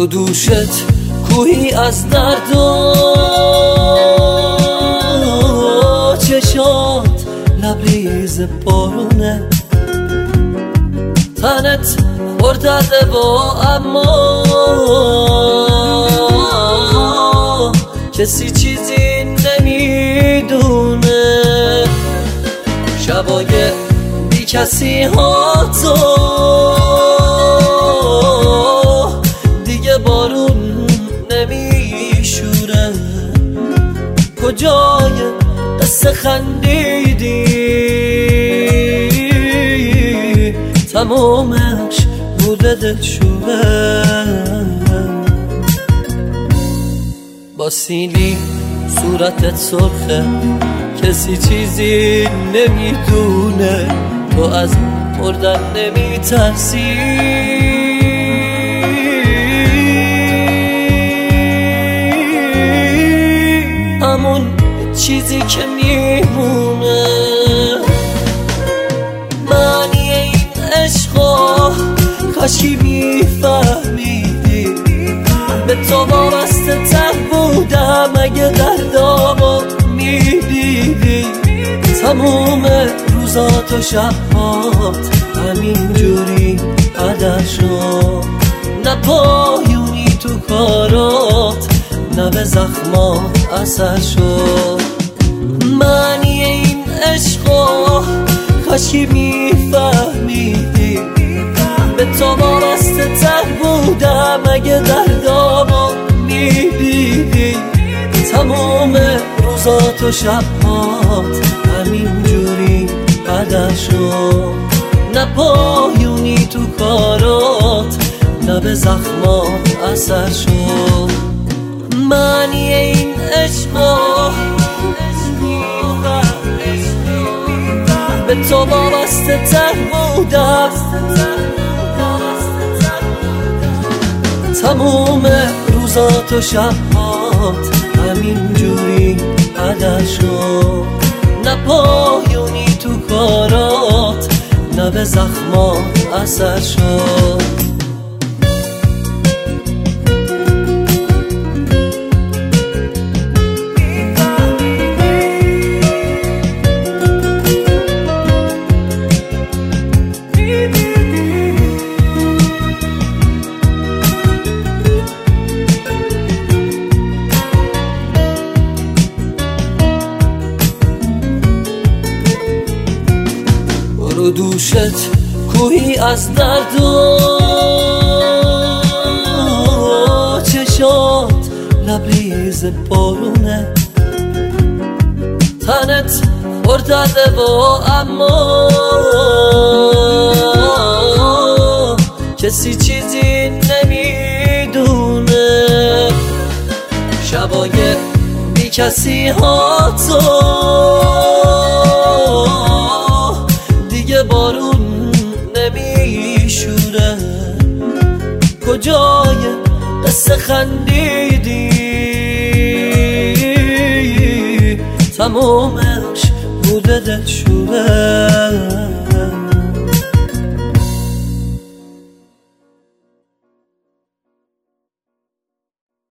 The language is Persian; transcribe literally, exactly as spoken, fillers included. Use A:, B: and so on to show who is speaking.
A: رو دوشت کوهی از درد و چشات لبریز بارونه، تنت پردرده و اما کسی چیزی نمیدونه. شبای بی کسی ها تو دیگه بارون نمیشوره، کجای قصه خندیدی تمامش بوده دلشوره. با سیلی صورتت سرخه، کسی چیزی نمیدونه، تو از مردن نمیترسی. همون چیزی که میمونه معنی این عشقا، کاشکی میفهمیدی به تو وابسته تر بودم اگه دردامو میدیدی. تموم روزات و شبهات همین جوری قدر شد، نه پایونی تو کارات نه به زخمات اثر شد. معنی این عشقا کاشکی میفهمیدی به تو وابسته تر بودم اگه دردامو میدیدی. تموم روزات و شبهات همین جوری قدر شد، نه پایونی تو کارات نه به زخمات اثر شد. معنی این عشقا به تو وابسته تر بودم، تموم روزات و شبهات همین جوری قدر شد، نه پایونی تو کارات نه به زخمات اثر شد. رو دوشت کوهی از درد و چشات لبریز بارونه، تنت پردرده و اما کسی چیزی نمیدونه. شبای بی کسی ها تو دیگه بارون نمیشوره، کجای قصه خندیدی تمامش بوده دلشوره.